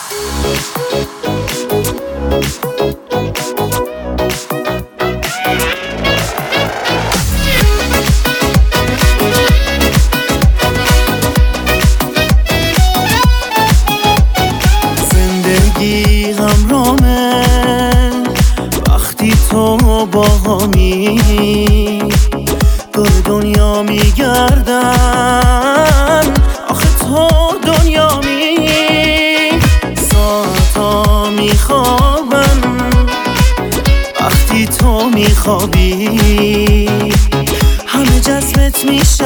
زندگی همرامه وقتی تو با همی دور دنیا میگردن، آخه تو دنیامی. ساعتا میخوابن وقتی تو میخوابی، همه جذبت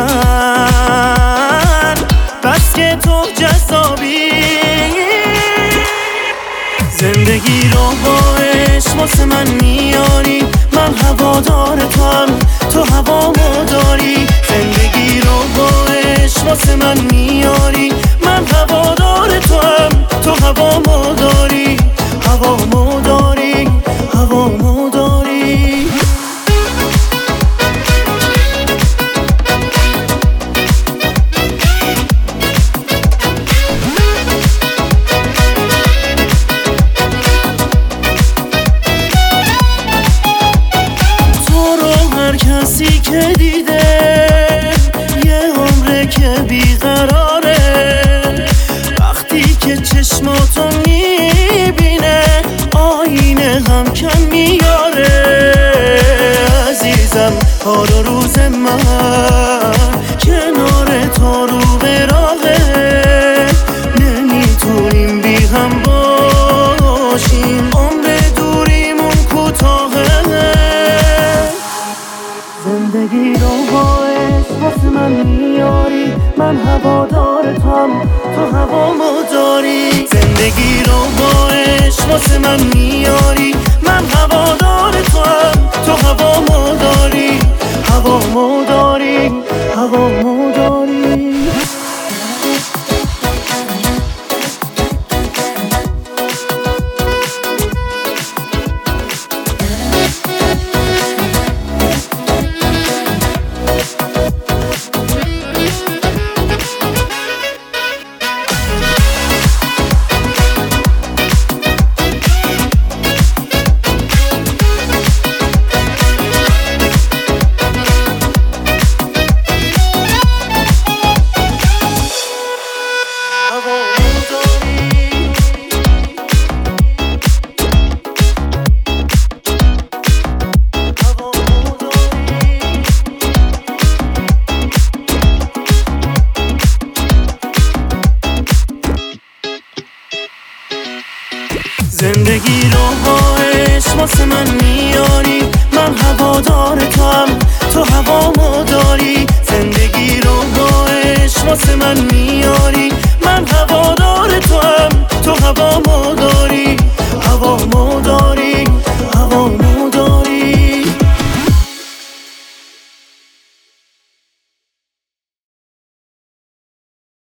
میشن بس که تو جذابی. زندگی رو با عشق واسه من میاری، من هوادار توام، تو هوامو داری. زندگی رو با عشق واسه من میاری، من هوادار توام، تو هوامو داری، هوامو داری، هوامو داری. کسی که دیده یه عمره که بیقراره، وقتی که چشماتو میبینه آینه هم کم میاره. عزیزم حال و روز من کنار تو رو به راهه، نمیتونیم بی هم باشیم، عمر دوریمون کوتاهه. زندگی رو با عشق واسه من میاری، من هوادار توام، تو هوامو داری. زندگی رو با عشق واسه من میاری، من هوادار توام، تو هوامو داری، هوامو داری، هوامو داری. زندگی رو با عشق واسه من میاری، من هوادار توام، تو هوامو داری. زندگی رو با عشق واسه من میاری،